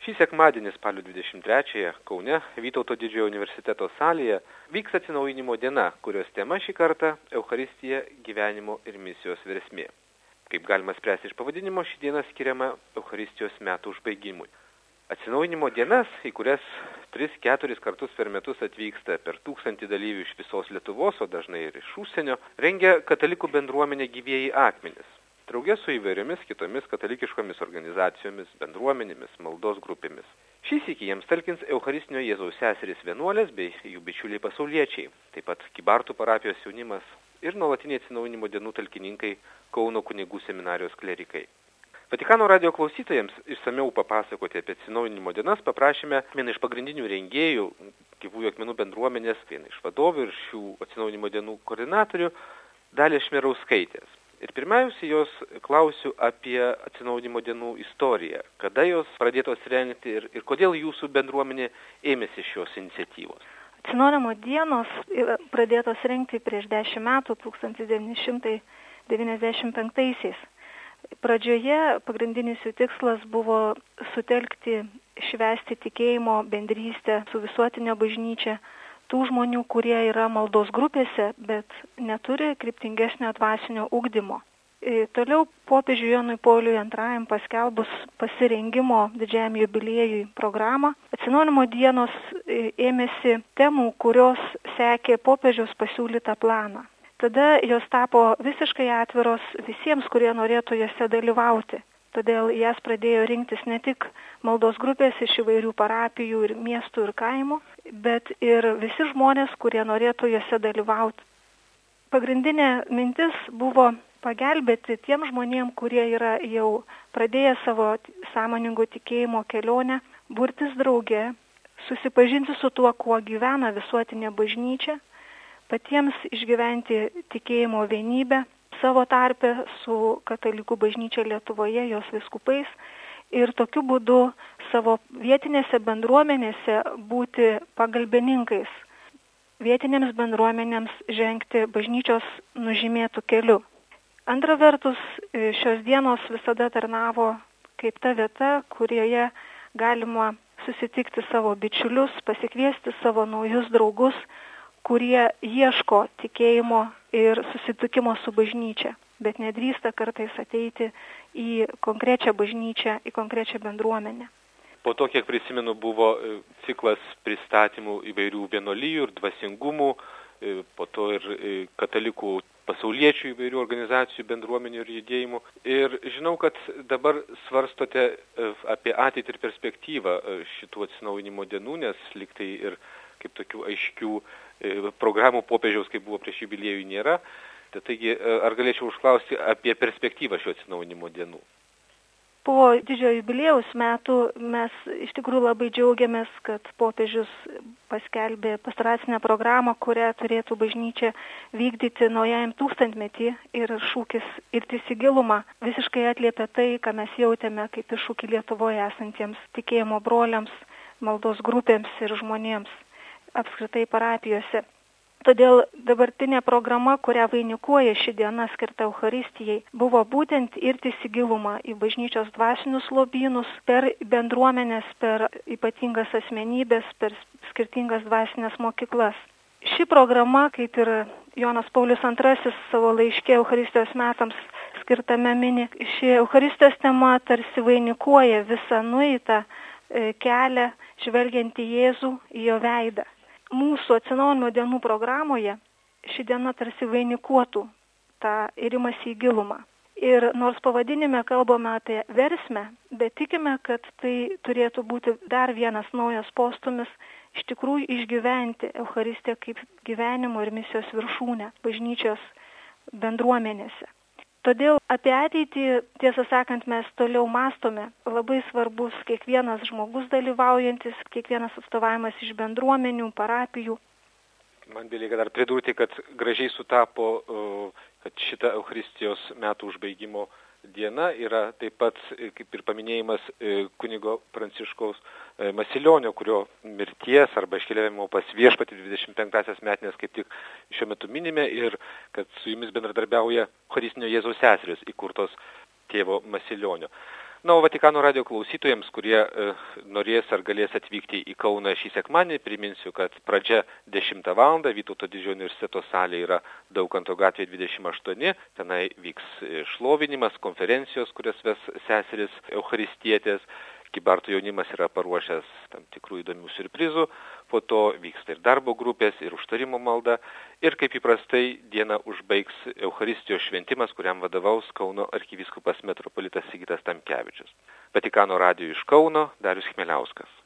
Šį sekmadienį spalio 23-ąją Kaune Vytauto Didžiojo universiteto salėje vyks atsinaujinimo diena, kurios tema šį kartą Eucharistija, gyvenimo ir misijos versmė. Kaip galima spręsti iš pavadinimo, ši diena skiriama Eucharistijos metų užbaigimui. Atsinaujinimo dienas, į kurias 3-4 kartus per metus atvyksta per 1000 dalyvių iš visos Lietuvos, o dažnai ir iš užsienio, rengia katalikų bendruomenė Gyvieji akmenys. Draugė su įvairiomis kitomis katalikiškomis organizacijomis, bendruomenėmis, maldos grupėmis. Šįs iki jiems talkins Eucharistinio Jėzaus seserys vienuolės bei jų bičiuliai pasauliečiai, taip pat Kybartų parapijos jaunimas ir nuolatiniai atsinaujinimo dienų talkininkai Kauno kunigų seminarijos klerikai. Vatikano radijo klausytojams išsamiau papasakoti apie atsinaujinimo dienas paprašėme vieną iš pagrindinių rengėjų, Gyvųjų akmenų bendruomenės, vieną iš vadovų ir šių atsinaujinimo dienų koordinatorių, Dalios Šmirauskaitės. Ir pirmiausia, jos klausiu apie atsinaujinimo dienų istoriją, kada jos pradėtos rengti ir kodėl jūsų bendruomenė ėmėsi šios iniciatyvos. Atsinaujinimo dienos pradėtos rengti prieš 10 metų, 1995-aisiais. Pradžioje pagrindinis jų tikslas buvo sutelkti, švęsti tikėjimo bendrystę su visuotinė bažnyčia, tų žmonių, kurie yra maldos grupėse, bet neturi kryptingesnio dvasinio ugdymo. Toliau popiežiui Jonui Pauliui II paskelbus pasirengimo didžiajam jubiliejui programą, atsinaujinimo dienos ėmėsi temų, kurios sekė popiežiaus pasiūlytą planą. Tada jos tapo visiškai atviros visiems, kurie norėtų jose dalyvauti. Todėl jas pradėjo rinktis ne tik maldos grupės iš įvairių parapijų ir miestų ir kaimų, bet ir visi žmonės, kurie norėtų jose dalyvauti. Pagrindinė mintis buvo pagelbėti tiem žmonėm, kurie yra jau pradėję savo sąmoningo tikėjimo kelionę, burtis drauge, susipažinti su tuo, kuo gyvena visuotinė bažnyčia, patiems išgyventi tikėjimo vienybę, savo tarpe su katalikų bažnyčia Lietuvoje, jos vyskupais ir tokiu būdu savo vietinėse bendruomenėse būti pagalbininkais, vietinėms bendruomenėms žengti bažnyčios nužymėtų keliu. Antra vertus, šios dienos visada tarnavo kaip ta vieta, kurioje galima susitikti savo bičiulius, pasikviesti savo naujus draugus, kurie ieško tikėjimo ir susitikimo su bažnyčia, bet nedrįsta kartais ateiti į konkrečią bažnyčią, į konkrečią bendruomenę. Po to, kiek prisimenu, buvo ciklas pristatymų įvairių vienuolijų ir dvasingumų, po to ir katalikų pasauliečių įvairių organizacijų, bendruomenių ir judėjimų. Ir žinau, kad dabar svarstote apie ateitį ir perspektyvą šitų atsinaujinimo dienų, nes liktai ir kaip tokių aiškių programų popiežiaus, kaip buvo prieš jubiliejų, nėra. Taigi, ar galėčiau užklausti apie perspektyvą šio atsinaujinimo dienų? Po didžiojo jubiliejaus metų mes iš tikrųjų labai džiaugiamės, kad popiežius paskelbė pastoracinę programą, kurią turėtų bažnyčia vykdyti naujajam 1000-metį ir šūkis irtis į gilumą visiškai atliepia tai, ką mes jautėme kaip iššūkį Lietuvoje esantiems tikėjimo broliams, maldos grupėms ir žmonėms apskritai parapijose. Todėl dabartinė programa, kurią vainikuoja ši diena skirta Eucharistijai, buvo būtent irtis į gilumą, į bažnyčios dvasinius lobynus, per bendruomenės, per ypatingas asmenybės, per skirtingas dvasinės mokyklas. Ši programa, kaip ir Jonas Paulius II savo laiške Eucharistijos metams skirtame mini, ši Eucharistijos tema tarsi vainikuoja visą nueitą kelią, žvelgiant į Jėzų, į jo veidą. Mūsų atsinaujinimo dienų programoje ši diena tarsi vainikuotų tą įrimąsi į gilumą. Ir nors pavadinime kalbame apie versmę, bet tikime, kad tai turėtų būti dar vienas naujas postūmis iš tikrųjų išgyventi Eucharistiją kaip gyvenimo ir misijos viršūnę bažnyčios bendruomenėse. Todėl apie ateitį, tiesą sakant, mes toliau mąstome. Labai svarbus kiekvienas žmogus dalyvaujantis, kiekvienas atstovavimas iš bendruomenių, parapijų. Man belieka dar pridurti, kad gražiai sutapo, kad šita Eucharistijos metų užbaigimo diena yra taip pat, kaip ir paminėjimas kunigo Pranciškaus Masilionio, kurio mirties arba iškeliavimo pas viešpatį 25-asias metinės kaip tik šiuo metu minime ir kad su jumis bendradarbiauja Eucharistinio Jėzaus seserys įkurtos tėvo Masilionio. Na, o Vatikano radijo klausytojams, kurie norės ar galės atvykti į Kauną šį sekmadienį, priminsiu, kad pradžia 10 val. Vytauto didžiojo universiteto salė yra Daukanto gatvė 28, tenai vyks šlovinimas, konferencijos, kurias ves seseris eucharistietės. Kybartų jaunimas yra paruošęs tam tikrų įdomių siurprizų, po to vyksta ir darbo grupės, ir užtarimo malda, ir kaip įprastai dieną užbaigs Eucharistijos šventimas, kuriam vadovaus Kauno arkivyskupas metropolitas Sigitas Tamkevičius. Vatikano radijo iš Kauno, Darius Chmieliauskas.